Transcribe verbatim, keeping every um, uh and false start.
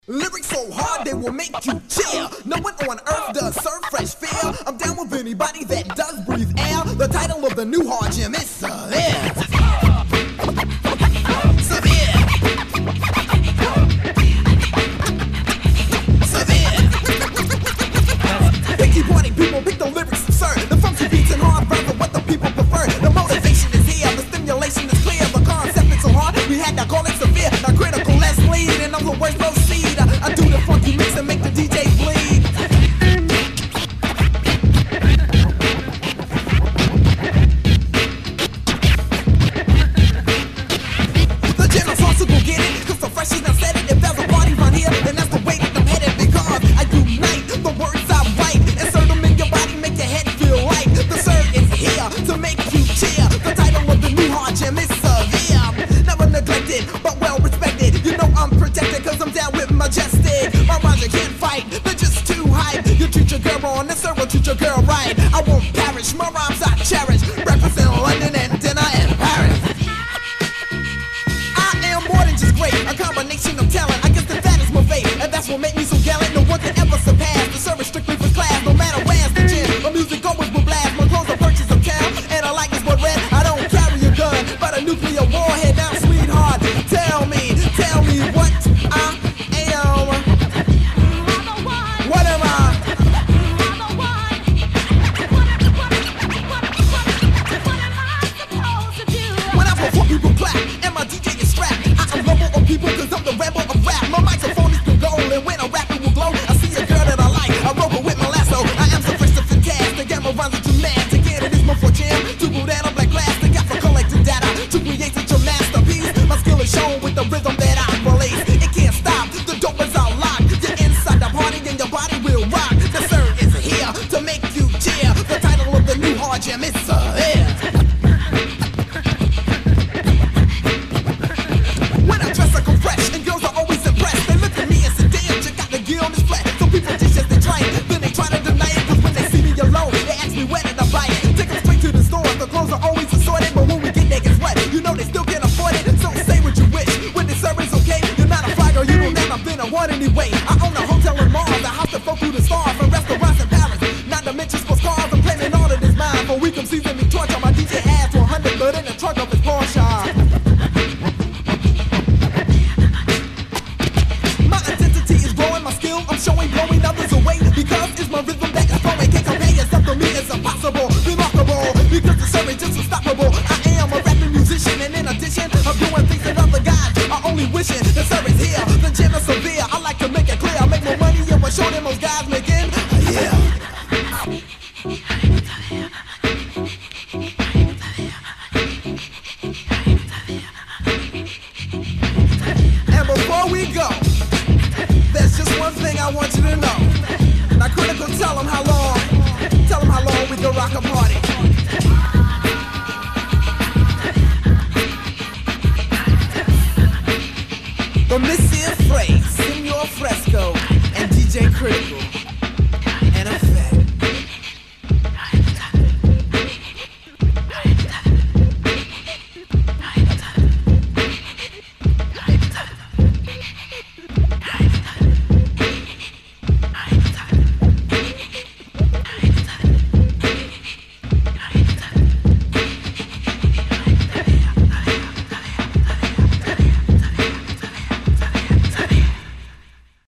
Lyrics so hard they will make you chill. No one on earth does serve fresh feel. I'm down with anybody that does breathe air. The title of the new hard gym is Severe. Severe. Severe. Picky party people pick the lyrics absurd. The funky beats and hard verbs are what the people prefer. The motivation is here, the stimulation is clear. The concept is so hard, we had to call it severe. Now critical, let's lead, and I'm the worst proceed. I do the funky mix and make the D J bleed. The general wants to go get it, cause the freshies now said it. If there's a party around here, then that's the way that I'm headed. Because I unite the words I write, insert them in your body, make your head feel light. The sir is here to make you cheer. The title of the new hard gym is Severe. Never neglected, but well respected. You know I'm protected, cause I'm down with majestic. My rhymes you can't fight, they're just too hype. You treat your girl wrong, and sir will treat your girl right. I won't perish, my rhymes I cherish. Breakfast in London and dinner in Paris. I am more than just great, a combination of talent. I guess that that is my fate, and that's what made me so gallant. No one can ever surpass the service strictly for class. No matter where's the gym, my music always will blast. My clothes are purchased uptown, and I like is what red. I don't carry a gun, but a nuclear warhead. Now sweetheart, tell me, tell me what I am. What am I? When I perform, people clap, and my D J is strapped. I am level on people, cause I'm the rebel of rap. My microphone is the gold, and when I rap, it will glow. I see a girl that I like, I roll her with my lasso. I am so fresh to fantastic, and my rhymes are dramatic. And it is my for jam, to go down on black glass. They got for collecting data, to create such a masterpiece. My skill is shown with the rhythm that I release. It can't stop, the dope is all locked. You're inside the party, and your body will rock. The sir is here to make you cheer. The title of the new hard gym is Severe. When I dress like I'm fresh, and girls are always impressed. They look at me and say, damn, you got the gear on this flat. So people dish as they try it, then they try to deny it. Cause when they see me alone, they ask me where did I buy it. Take them straight to the store, the clothes are always assorted. But when we get there, guess what? You know they still can't afford it. So say what you wish, when the service okay. You're not a fly girl, you know that I've been a one anyway. I own a hotel in Mars, a house that flow through the stars. And restaurants in Paris, not to mention sports cars. I'm claiming all of this mine. For week I'm seasoning me torch on my D J ass one hundred, but in the trunk of his Porsche. My identity is growing, my skill I'm showing, blowing others away. Because it's my rhythm that is flowing. Can't compare yourself to me, it's impossible, remarkable. Because the service just unstoppable. I am a rapping musician, and in addition, I'm doing things that other guys are only wishing. The service here, the gym is severe. I like to make it clear, I make more money and what show them those guys making. Yeah. And before we go, there's just one thing I want you to know. Now critical, tell them how long, tell them how long we can rock a party.